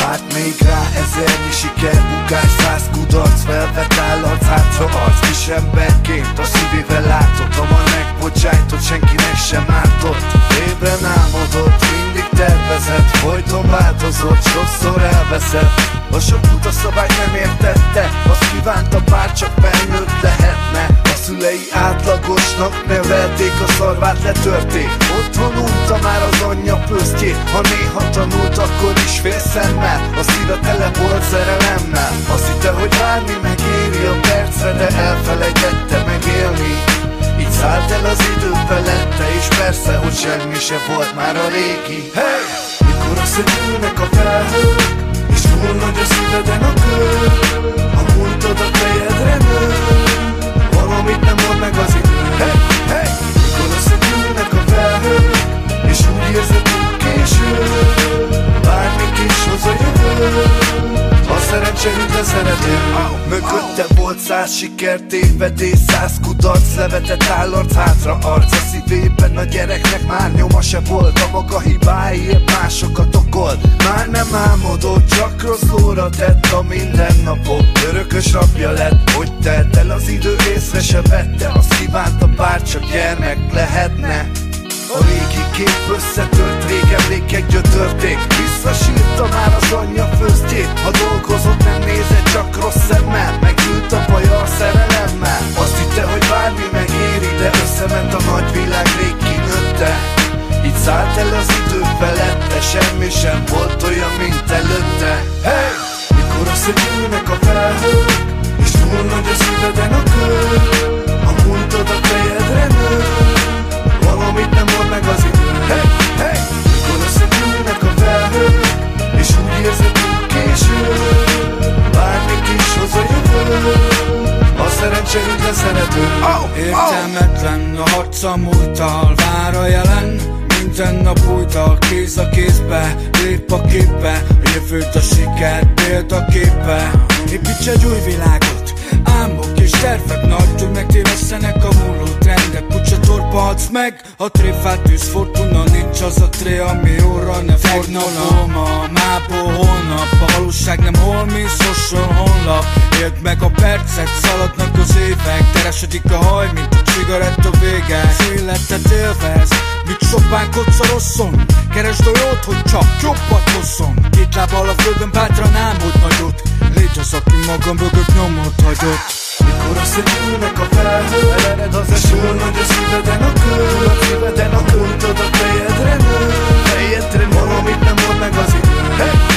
Várt még rá ezernyi siker, bukás, 100 kudarc, felvett állarc, hátra arc. Kis emberként a szívével látott, ha ma megbocsájtott, senkinek sem ártott. Ébren álmodott, mindig tervezett, folyton változott, sokszor elveszett. A sok utaszabályt nem értette, azt kívánta, bár csak felnőtt lehetne. A szülei átlagosnak nevelték, a szarvát letörték. Otthon unta már az anyja pösztjét, ha néha tanult, akkor is félszemmel. A szíve tele volt szerelemmel. Azt hitte, hogy várni megéri a percre, de elfelejtette megélni. Így szállt el az idő felette, és persze, hogy semmi se volt már a régi. Hey! Mikor összegyűlnek a felhők, és túl nagy a szíveden a kő, a múltad a fejedre nő, valamit nem mond meg az idő. Hey! Hey! Mikor összegyűlnek a felhők, és úgy érzed, hogy késő, bármik is hoz a jövő, a szerencse üt a szerető. Mögötte volt 100 siker, tévedés, 100 kudarc, levetett állarc, hátra arc. A szívében a gyereknek már nyoma se volt, a maga hibáiért másokat okolt. Már nem álmodott, csak rossz lóra tett a mindennapok. Örökös rabja lett, hogy telt el az idő, észre se vette. Azt kívánta, bár csak gyermek lehetne. A régi kép összetört, rég emlékek gyötörték. Visszasírta már az anyja főztjét. Ha dolgozott, nem nézett, csak rossz szemmel. Megült a baja a szerelemmel. Azt hitte, hogy bármi megéri, de összement a nagyvilág, rég kinőtte. Így szállt el az idő felette, semmi sem volt olyan, mint előtte. Hey! Mikor összegyűlnek a felhők, és túl nagy a szíveden a kő, a múltad a fejedre nő, valamit nem mond meg az idő. Hey! Hey! Mikor összegyűlnek a felhők, és úgy érzed, hogy késő, bármik is hoz a jövő, a szerencse üt a szerető. Értelmetlen a harc a múlttal, vár a jelen, minden nap újtal, kéz a kézbe, lép a képbe, a jövőt a siker példaképe. Építs egy új világot, álmok és tervek nagytul megtévesztenek a múló trendek. Kucsatorba adsz meg, a tréfát tűz fortuna, nincs az a tré, ami óra ne fordulna. Ma, mából holnap, a valóság nem holmi, social honlap. Éld meg a percet, szaladnak az évek, teresedik a haj, mint a cigaretta vége. Az életet élvez, mit sopánkodsz a rosszon, keresd a jót, hogy csak jobbat hozzon. Két lábbal a földön, bátran álmod nagyot, légy az, aki maga mögött nyomot hagyott. Mikor összegyűlnek a felhők, ered az eső, nagy a szíveden a kő, a szíveden a múltad a fejedre nő, valamit nem mond meg az idő. Hey!